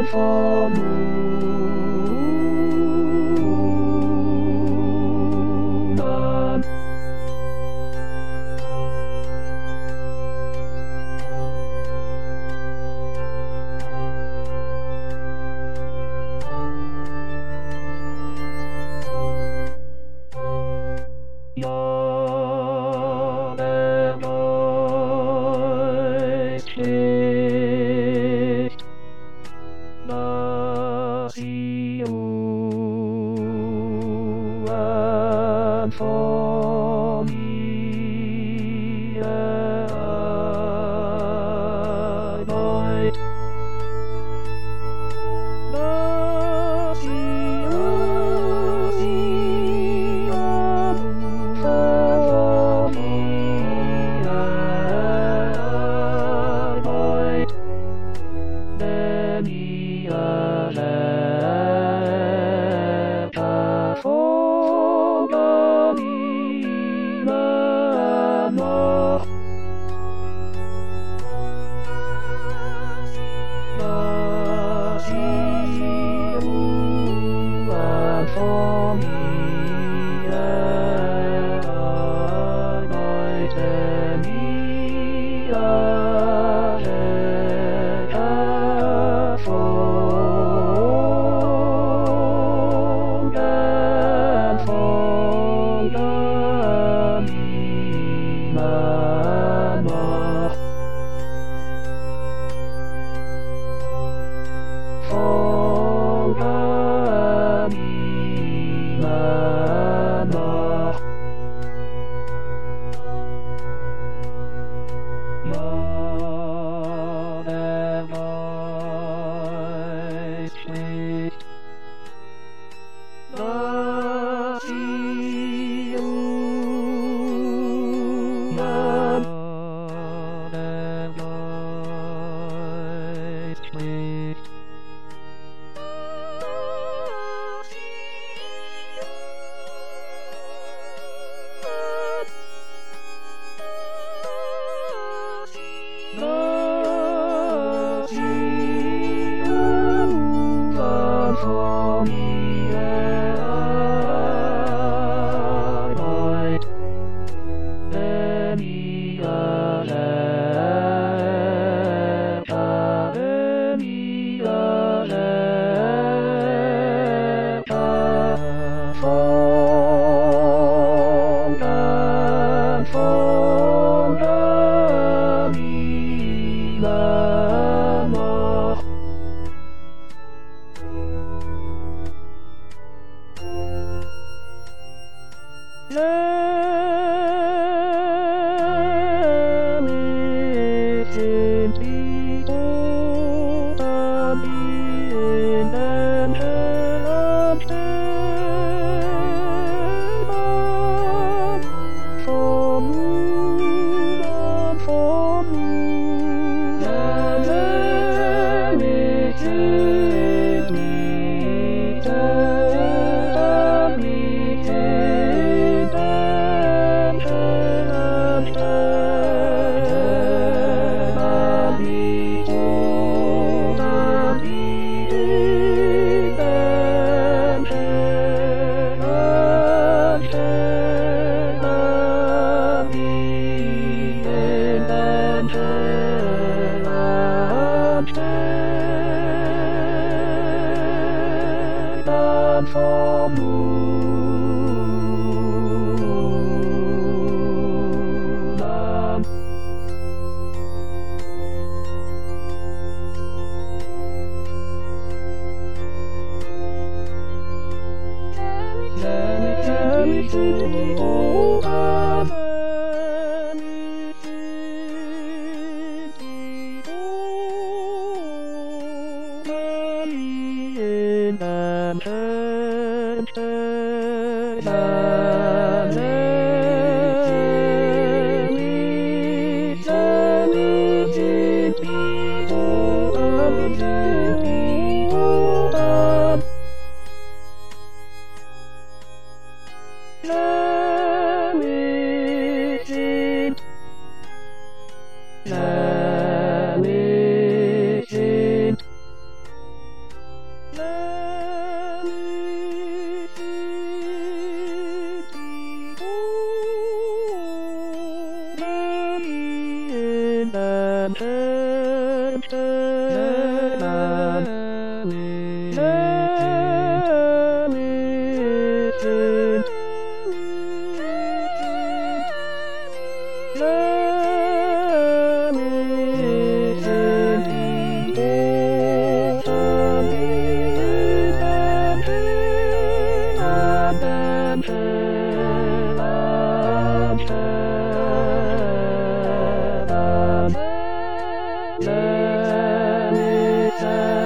for moon. Your voice lift the sea and for me I might the sea for me I might many a leper for for me I might any a leper for and for me for me I might any a leper, any a leper for and for me Let me simply hold and be in and help for moon and for moon. Let me simply tell me for moon. Let me simply hold on. Let me